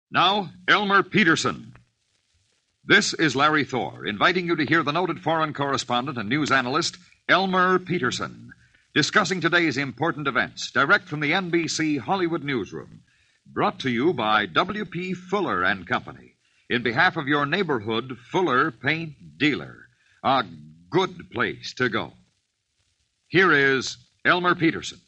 Now, Elmer Peterson. This is Larry Thor, inviting you to hear the noted foreign correspondent and news analyst, Elmer Peterson, discussing today's important events, direct from the NBC Hollywood newsroom, brought to you by W.P. Fuller and Company, in behalf of your neighborhood Fuller Paint Dealer, a good place to go. Here is Elmer Peterson.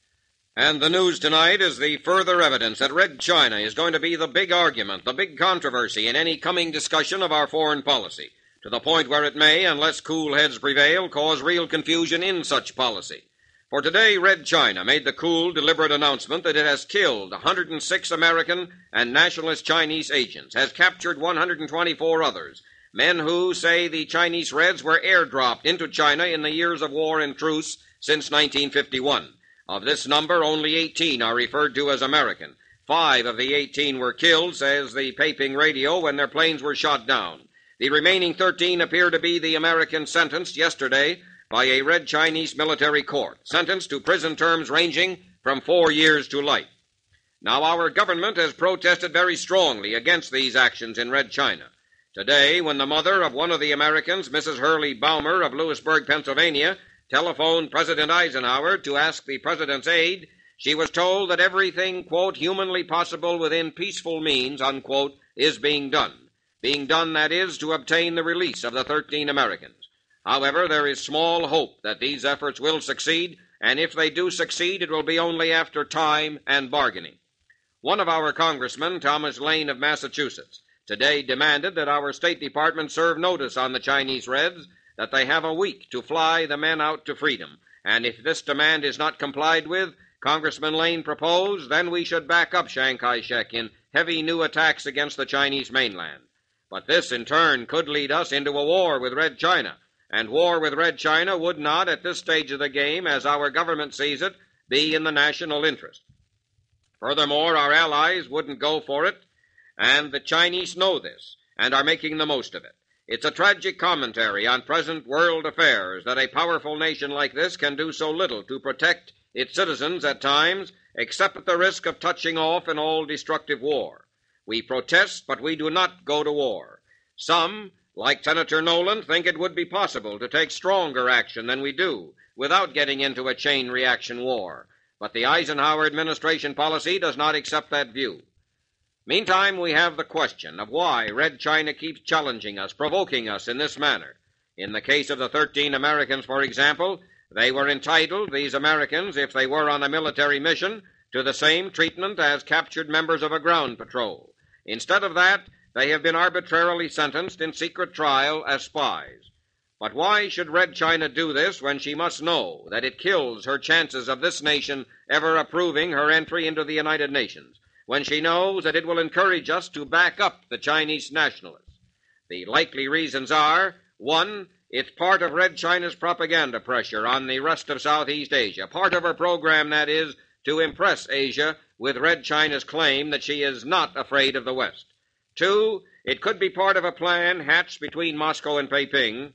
And the news tonight is the further evidence that Red China is going to be the big argument, the big controversy in any coming discussion of our foreign policy, to the point where it may, unless cool heads prevail, cause real confusion in such policy. For today, Red China made the cool, deliberate announcement that it has killed 106 American and nationalist Chinese agents, has captured 124 others, men who say the Chinese Reds were airdropped into China in the years of war and truce since 1951. Of this number, only 18 are referred to as American. 5 of the 18 were killed, says the Peiping radio, when their planes were shot down. The remaining 13 appear to be the Americans sentenced yesterday by a Red Chinese military court, sentenced to prison terms ranging from 4 years to life. Now, our government has protested very strongly against these actions in Red China. Today, when the mother of one of the Americans, Mrs. Hurley Baumer of Lewisburg, Pennsylvania, telephoned President Eisenhower to ask the president's aid, she was told that everything, quote, humanly possible within peaceful means, unquote, is being done. Being done, that is, to obtain the release of the 13 Americans. However, there is small hope that these efforts will succeed, and if they do succeed, it will be only after time and bargaining. One of our congressmen, Thomas Lane of Massachusetts, today demanded that our State Department serve notice on the Chinese Reds that they have a week to fly the men out to freedom, and if this demand is not complied with, Congressman Lane proposed, then we should back up Chiang Kai-shek in heavy new attacks against the Chinese mainland. But this, in turn, could lead us into a war with Red China, and war with Red China would not, at this stage of the game, as our government sees it, be in the national interest. Furthermore, our allies wouldn't go for it, and the Chinese know this, and are making the most of it. It's a tragic commentary on present world affairs that a powerful nation like this can do so little to protect its citizens at times, except at the risk of touching off an all-destructive war. We protest, but we do not go to war. Some, like Senator Nolan, think it would be possible to take stronger action than we do without getting into a chain reaction war. But the Eisenhower administration policy does not accept that view. Meantime, we have the question of why Red China keeps challenging us, provoking us in this manner. In the case of the 13 Americans, for example, they were entitled, these Americans, if they were on a military mission, to the same treatment as captured members of a ground patrol. Instead of that, they have been arbitrarily sentenced in secret trial as spies. But why should Red China do this when she must know that it kills her chances of this nation ever approving her entry into the United Nations? When she knows that it will encourage us to back up the Chinese nationalists? The likely reasons are, 1, it's part of Red China's propaganda pressure on the rest of Southeast Asia, part of her program, that is, to impress Asia with Red China's claim that she is not afraid of the West. 2, it could be part of a plan hatched between Moscow and Peiping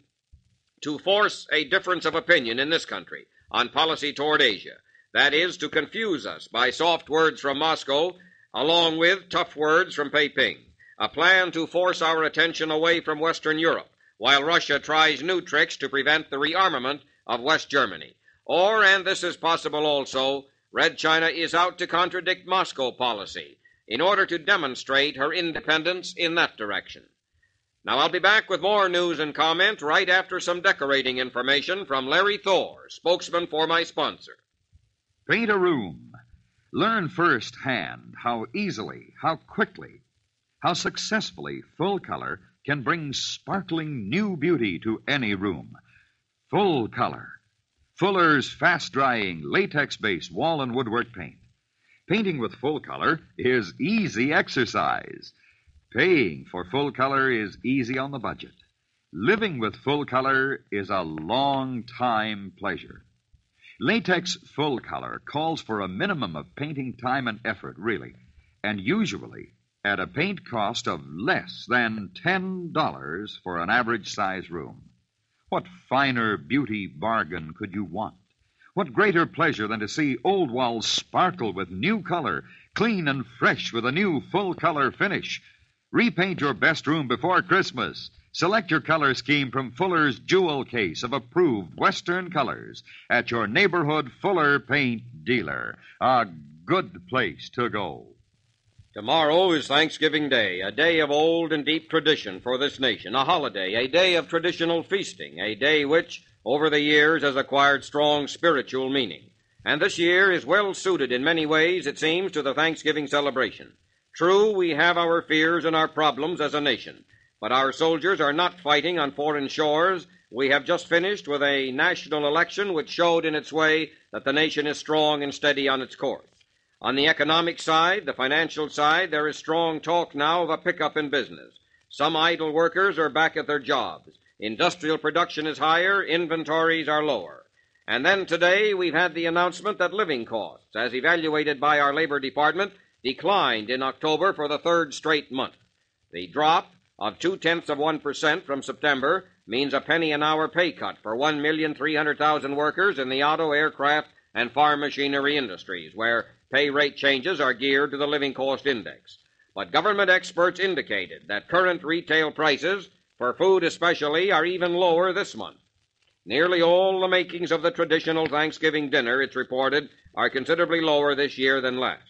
to force a difference of opinion in this country on policy toward Asia, that is, to confuse us by soft words from Moscow along with tough words from Peiping, a plan to force our attention away from Western Europe, while Russia tries new tricks to prevent the rearmament of West Germany. Or, and this is possible also, Red China is out to contradict Moscow policy in order to demonstrate her independence in that direction. Now, I'll be back with more news and comment right after some decorating information from Larry Thor, spokesman for my sponsor. Paint a room. Learn firsthand how easily, how quickly, how successfully full color can bring sparkling new beauty to any room. Full color. Fuller's fast-drying, latex-based wall and woodwork paint. Painting with full color is easy exercise. Paying for full color is easy on the budget. Living with full color is a long-time pleasure. Latex full color calls for a minimum of painting time and effort, really, and usually at a paint cost of less than $10 for an average-size room. What finer beauty bargain could you want? What greater pleasure than to see old walls sparkle with new color, clean and fresh with a new full-color finish. Repaint your best room before Christmas. Select your color scheme from Fuller's Jewel Case of approved Western colors at your neighborhood Fuller Paint dealer. A good place to go. Tomorrow is Thanksgiving Day, a day of old and deep tradition for this nation, a holiday, a day of traditional feasting, a day which, over the years, has acquired strong spiritual meaning. And this year is well suited in many ways, it seems, to the Thanksgiving celebration. True, we have our fears and our problems as a nation, but our soldiers are not fighting on foreign shores. We have just finished with a national election which showed in its way that the nation is strong and steady on its course. On the economic side, the financial side, there is strong talk now of a pickup in business. Some idle workers are back at their jobs. Industrial production is higher, inventories are lower. And then today we've had the announcement that living costs, as evaluated by our Labor Department, declined in October for the third straight month. The drop of 0.2% from September means a penny an hour pay cut for 1,300,000 workers in the auto, aircraft, and farm machinery industries, where pay rate changes are geared to the living cost index. But government experts indicated that current retail prices, for food especially, are even lower this month. Nearly all the makings of the traditional Thanksgiving dinner, it's reported, are considerably lower this year than last.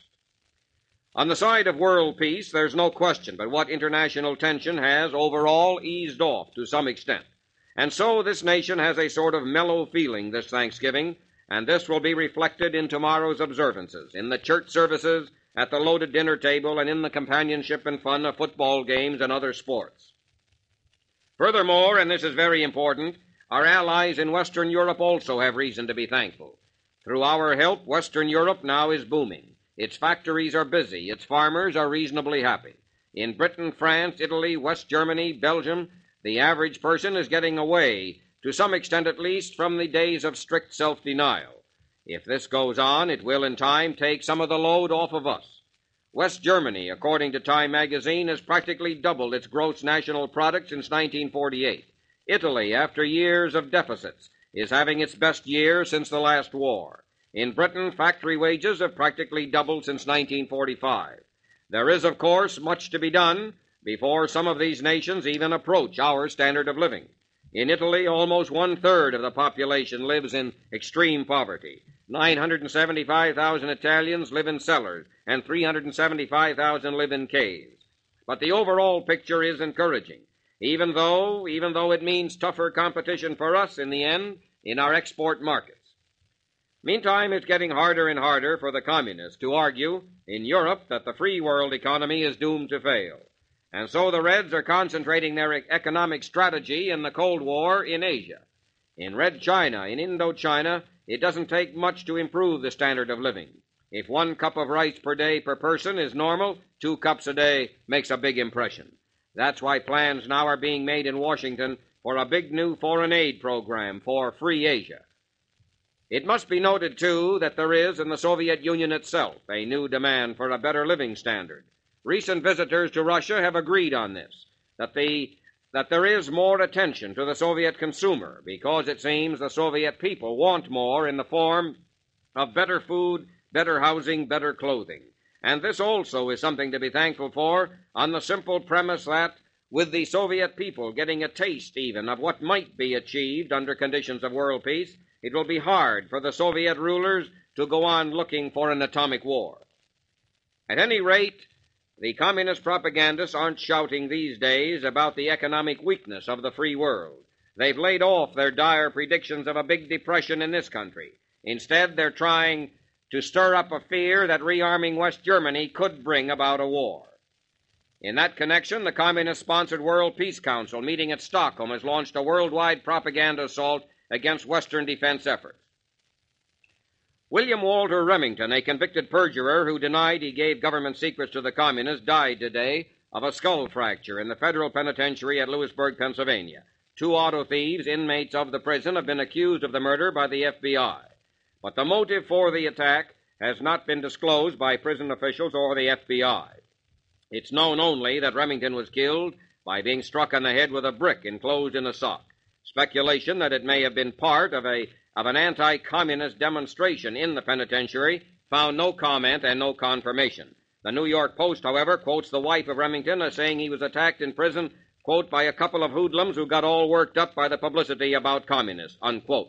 On the side of world peace, there's no question but what international tension has overall eased off to some extent. And so this nation has a sort of mellow feeling this Thanksgiving, and this will be reflected in tomorrow's observances, in the church services, at the loaded dinner table, and in the companionship and fun of football games and other sports. Furthermore, and this is very important, our allies in Western Europe also have reason to be thankful. Through our help, Western Europe now is booming. Its factories are busy. Its farmers are reasonably happy. In Britain, France, Italy, West Germany, Belgium, the average person is getting away, to some extent at least, from the days of strict self-denial. If this goes on, it will in time take some of the load off of us. West Germany, according to Time magazine, has practically doubled its gross national product since 1948. Italy, after years of deficits, is having its best year since the last war. In Britain, factory wages have practically doubled since 1945. There is, of course, much to be done before some of these nations even approach our standard of living. In Italy, almost one-third of the population lives in extreme poverty. 975,000 Italians live in cellars, and 375,000 live in caves. But the overall picture is encouraging, even though it means tougher competition for us in the end in our export markets. Meantime, it's getting harder and harder for the communists to argue in Europe that the free world economy is doomed to fail. And so the Reds are concentrating their economic strategy in the Cold War in Asia. In Red China, in Indochina, it doesn't take much to improve the standard of living. If 1 cup of rice per day per person is normal, 2 cups a day makes a big impression. That's why plans now are being made in Washington for a big new foreign aid program for free Asia. It must be noted, too, that there is in the Soviet Union itself a new demand for a better living standard. Recent visitors to Russia have agreed on this, that there is more attention to the Soviet consumer because it seems the Soviet people want more in the form of better food, better housing, better clothing. And this also is something to be thankful for on the simple premise that, with the Soviet people getting a taste even of what might be achieved under conditions of world peace, it will be hard for the Soviet rulers to go on looking for an atomic war. At any rate, the communist propagandists aren't shouting these days about the economic weakness of the free world. They've laid off their dire predictions of a big depression in this country. Instead, they're trying to stir up a fear that rearming West Germany could bring about a war. In that connection, the communist-sponsored World Peace Council meeting at Stockholm has launched a worldwide propaganda assault against Western defense efforts. William Walter Remington, a convicted perjurer who denied he gave government secrets to the communists, died today of a skull fracture in the federal penitentiary at Lewisburg, Pennsylvania. 2 auto thieves, inmates of the prison, have been accused of the murder by the FBI. But the motive for the attack has not been disclosed by prison officials or the FBI. It's known only that Remington was killed by being struck on the head with a brick enclosed in a sock. Speculation that it may have been part of an anti-communist demonstration in the penitentiary found no comment and no confirmation. The New York Post, however, quotes the wife of Remington as saying he was attacked in prison, quote, by a couple of hoodlums who got all worked up by the publicity about communists, unquote.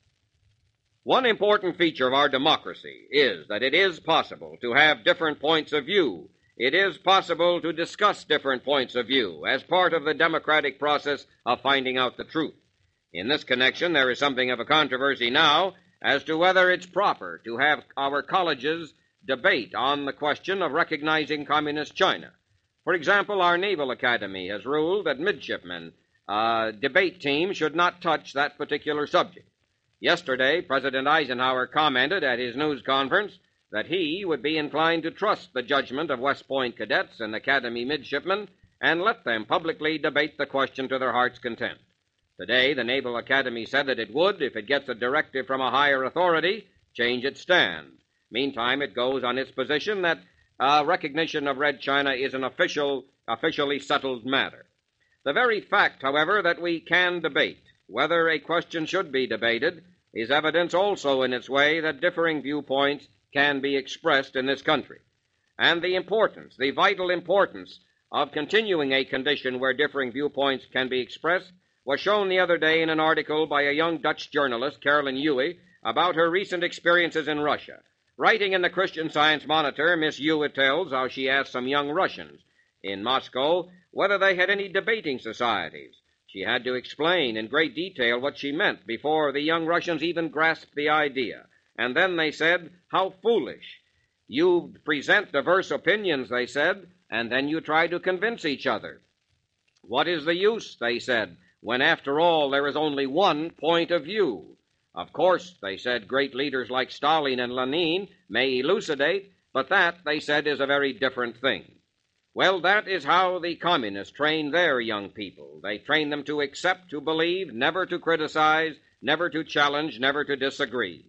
One important feature of our democracy is that it is possible to have different points of view. It is possible to discuss different points of view as part of the democratic process of finding out the truth. In this connection, there is something of a controversy now as to whether it's proper to have our colleges debate on the question of recognizing Communist China. For example, our Naval Academy has ruled that midshipmen debate teams should not touch that particular subject. Yesterday, President Eisenhower commented at his news conference that he would be inclined to trust the judgment of West Point cadets and Academy midshipmen and let them publicly debate the question to their heart's content. Today, the Naval Academy said that it would, if it gets a directive from a higher authority, change its stand. Meantime, it goes on its position that recognition of Red China is an officially settled matter. The very fact, however, that we can debate whether a question should be debated is evidence also in its way that differing viewpoints can be expressed in this country. And the vital importance of continuing a condition where differing viewpoints can be expressed was shown the other day in an article by a young Dutch journalist, Carolyn Huey, about her recent experiences in Russia. Writing in the Christian Science Monitor, Miss Huey tells how she asked some young Russians in Moscow whether they had any debating societies. She had to explain in great detail what she meant before the young Russians even grasped the idea. And then they said, "How foolish. You present diverse opinions," they said, "and then you try to convince each other. What is the use," they said, "when after all there is only one point of view? Of course," they said, "great leaders like Stalin and Lenin may elucidate, but that," they said, "is a very different thing." Well, that is how the communists train their young people. They train them to accept, to believe, never to criticize, never to challenge, never to disagree.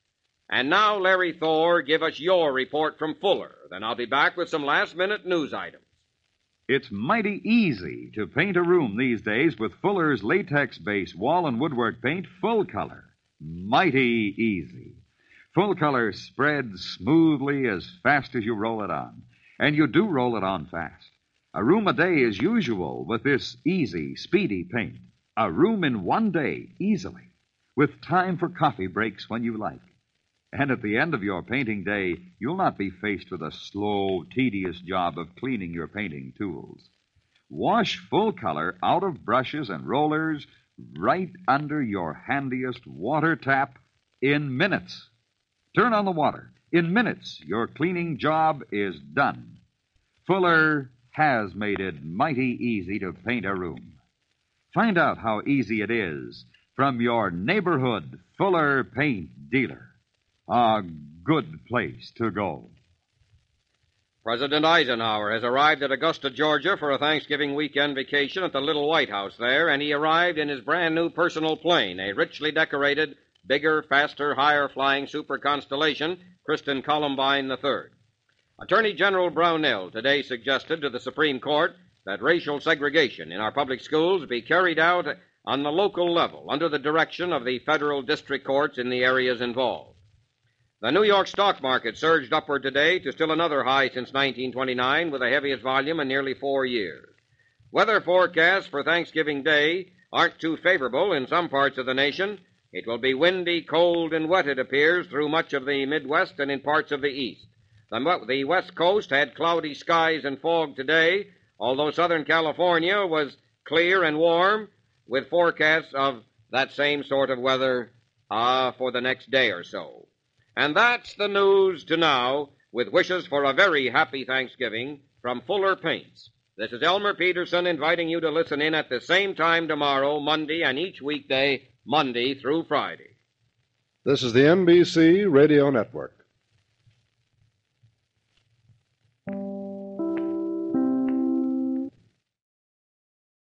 And now, Larry Thor, give us your report from Fuller. Then I'll be back with some last-minute news items. It's mighty easy to paint a room these days with Fuller's latex-based wall and woodwork paint, Full Color. Mighty easy. Full Color spreads smoothly as fast as you roll it on. And you do roll it on fast. A room a day is usual with this easy, speedy paint. A room in one day, easily, with time for coffee breaks when you like. And at the end of your painting day, you'll not be faced with a slow, tedious job of cleaning your painting tools. Wash Full Color out of brushes and rollers right under your handiest water tap in minutes. Turn on the water. In minutes, your cleaning job is done. Fuller has made it mighty easy to paint a room. Find out how easy it is from your neighborhood Fuller paint dealer. A good place to go. President Eisenhower has arrived at Augusta, Georgia for a Thanksgiving weekend vacation at the Little White House there, and he arrived in his brand-new personal plane, a richly decorated, bigger, faster, higher-flying Super Constellation, Kristen Columbine III. Attorney General Brownell today suggested to the Supreme Court that racial segregation in our public schools be carried out on the local level under the direction of the federal district courts in the areas involved. The New York stock market surged upward today to still another high since 1929 with the heaviest volume in nearly 4 years. Weather forecasts for Thanksgiving Day aren't too favorable in some parts of the nation. It will be windy, cold, and wet, it appears, through much of the Midwest and in parts of the East. The West Coast had cloudy skies and fog today, although Southern California was clear and warm, with forecasts of that same sort of weather for the next day or so. And that's the news to now, with wishes for a very happy Thanksgiving from Fuller Paints. This is Elmer Peterson inviting you to listen in at the same time tomorrow, Monday, and each weekday, Monday through Friday. This is the NBC Radio Network.